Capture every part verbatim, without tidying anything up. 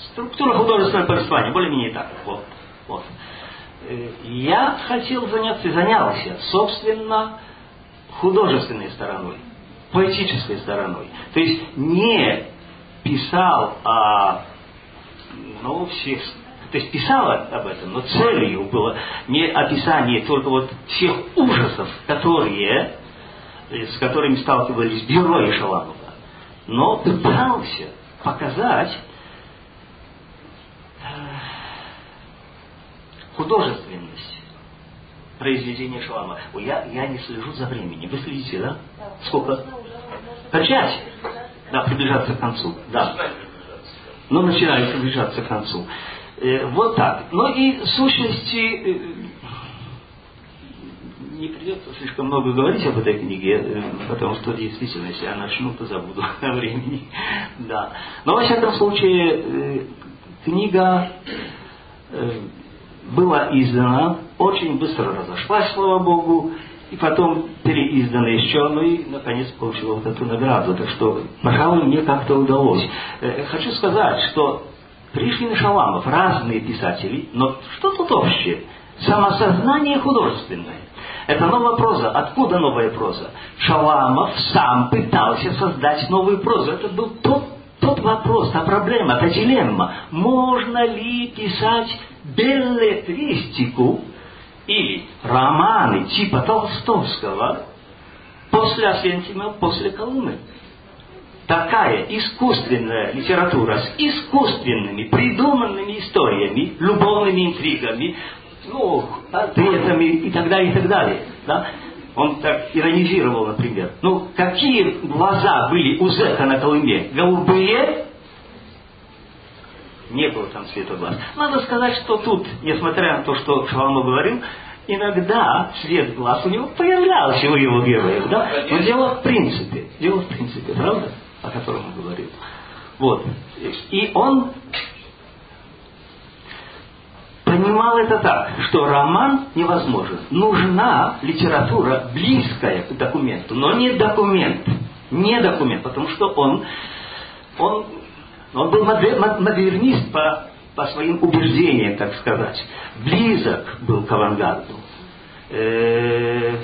Структура художественного повествования, более-менее так. Вот, вот. Я хотел заняться и занялся, собственно, художественной стороной, поэтической стороной. То есть не писал о, ну, всех, то есть писал об этом, но целью было не описание только вот всех ужасов, которые, с которыми сталкивались герои Шаламова, но пытался показать художественность произведения Шаламова. Ой, я, я не слежу за временем. Вы следите, да? Сколько? Кончать? Да, приближаться к концу. Да. Но начинаю приближаться к концу. Э, вот так. Ну и в сущности э, не придется слишком много говорить об этой книге, э, потому что действительно, если я начну, то забуду о времени. Да. Но во всяком случае, э, книга э, была издана, очень быстро разошлась, слава Богу, и потом переиздана еще, ну и, наконец, получила вот эту награду. Так что, пожалуй, мне как-то удалось. Э, хочу сказать, что Пришвин и Шаламов разные писатели, но что тут общее? Самосознание художественное. Это новая проза. Откуда новая проза? Шаламов сам пытался создать новую прозу. Это был тот, тот вопрос, та проблема, та дилемма. Можно ли писать беллетристику или романы типа Толстовского после Освенцима, после Колымы? Такая искусственная литература с искусственными, придуманными историями, любовными интригами, ну, портретами и так далее, и так далее. Да? Он так иронизировал, например. Ну, какие глаза были у зэка на Колыме? Голубые? Не было там цвета глаз. Надо сказать, что тут, несмотря на то, что Шаламов говорил, иногда цвет глаз у него появлялся у его героев. Да? Но дело в принципе. Дело в принципе, правда? О котором он говорил. Вот. И он понимал это так, что роман невозможен. Нужна литература близкая к документу, но не документ. Не документ, потому что он, он, он был модернист по, по своим убеждениям, так сказать. Близок был к авангарду. Э-э-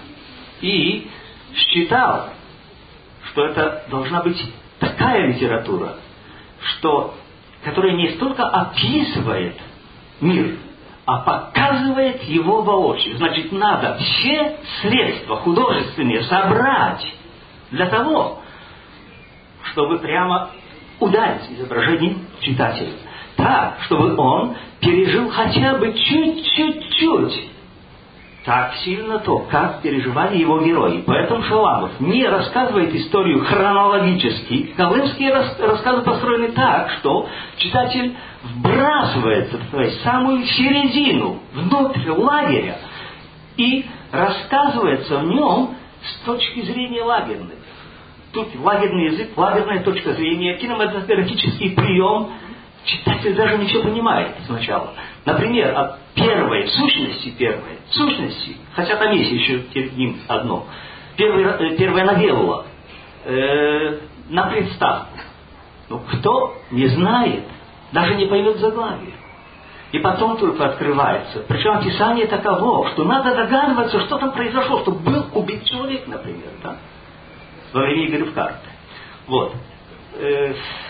и считал, что это должна быть такая литература, что, которая не столько описывает мир, а показывает его воочию. Значит, надо все средства художественные собрать для того, чтобы прямо ударить изображением читателя. Так, чтобы он пережил хотя бы чуть-чуть-чуть так сильно то, как переживали его герои. Поэтому Шаламов не рассказывает историю хронологически. Колымские рас- рассказы построены так, что читатель вбрасывается в самую середину, внутрь лагеря, и рассказывается в нем с точки зрения лагерной. Тут лагерный язык, лагерная точка зрения, кинематографический прием. Читатель даже ничего понимает сначала. Например, от первой, в сущности первой, в сущности, хотя там есть еще перед ним одно, первая, первая новелла, э, на представку. Ну, кто не знает, даже не поймет заглавие. И потом только открывается. Причем описание таково, что надо догадываться, что там произошло, что был убит человек, например, да? Во время игры в карты. Вот. Э,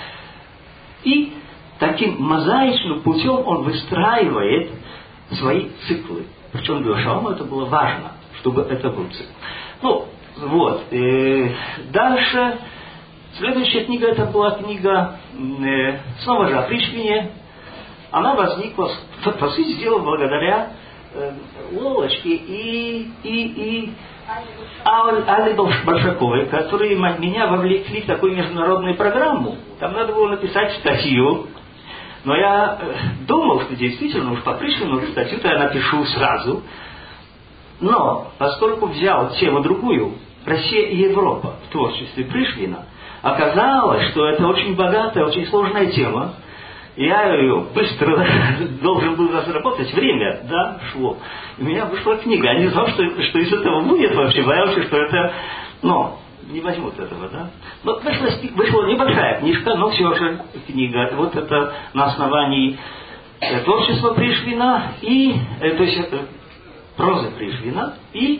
и таким мозаичным путем он выстраивает свои циклы. Причем для Шаламова это было важно, чтобы это был цикл. Ну, вот. Э, дальше. Следующая книга, это была книга э, снова же о Пришвине. Она возникла, по сути дела, благодаря э, Лолочке и, и, и Алле Большаковой, которые меня вовлекли в такую международную программу. Там надо было написать статью. Но я э, думал, что действительно уж по Пришвину статью-то я напишу сразу. Но, поскольку взял тему другую, Россия и Европа в творчестве Пришвина, оказалось, что это очень богатая, очень сложная тема. Я ее быстро должен был разработать, время, да, шло. И у меня вышла книга. Я не знал, что, что из этого будет вообще, боялся, что это, ну, не возьмут этого, да? Но вышла, вышла небольшая книжка, но все же книга. Вот это на основании э, творчества Пришвина и, э, то есть э, прозы Пришвина и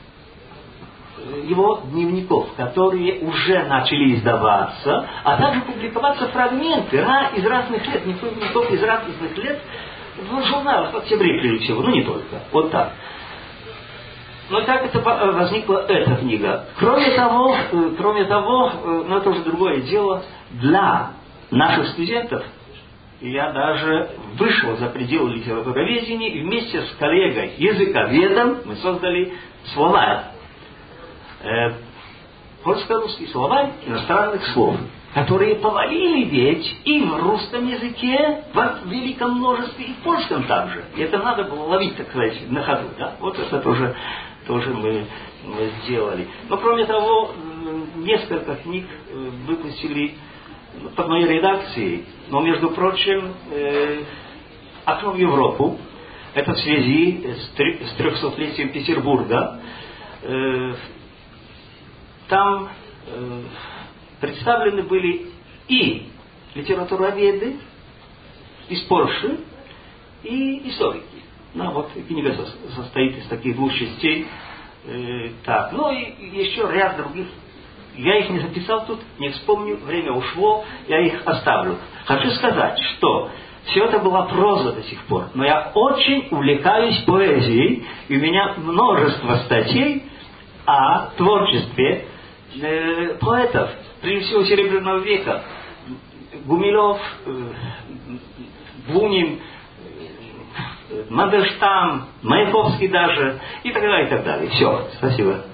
его дневников, которые уже начали издаваться, а также публиковаться фрагменты из разных лет, дневников из разных лет в журналах, в октябре прежде всего, ну не только, вот так. Но так это возникла эта книга. Кроме того, кроме того, ну это уже другое дело, для наших студентов я даже вышел за пределы литературоведения и вместе с коллегой языковедом мы создали словарь. Э, польско-русский словарь иностранных слов, которые повалили ведь и в русском языке в великом множестве, и в польском также. И это надо было ловить, так сказать, на ходу. Да? Вот это тоже, тоже мы, мы сделали. Но кроме того, несколько книг выпустили под моей редакцией. Но, между прочим, э, «Окно в Европу», это в связи с трехсотлетием Петербурга. Э, Там э, представлены были и литературоведы из Польши, и историки. Ну, вот книга состоит из таких двух частей. Э, так, ну и еще ряд других. Я их не записал тут, не вспомню, время ушло, я их оставлю. Хочу сказать, что все это была проза до сих пор, но я очень увлекаюсь поэзией, и у меня множество статей о творчестве э, поэтов, прежде всего Серебряного века. Гумилев, э, Бунин, э, Мандельштам, Маяковский даже, и так далее, и так далее. Все, спасибо.